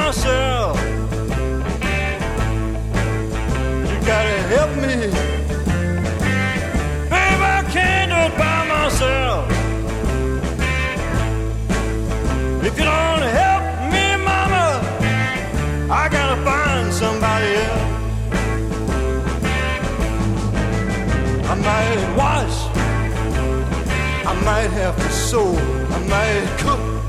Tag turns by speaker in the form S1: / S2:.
S1: myself. You gotta help me. Baby, I can't do it by myself. If you don't help me, mama, I gotta find somebody else. I might wash, I might have to sew, I might cook,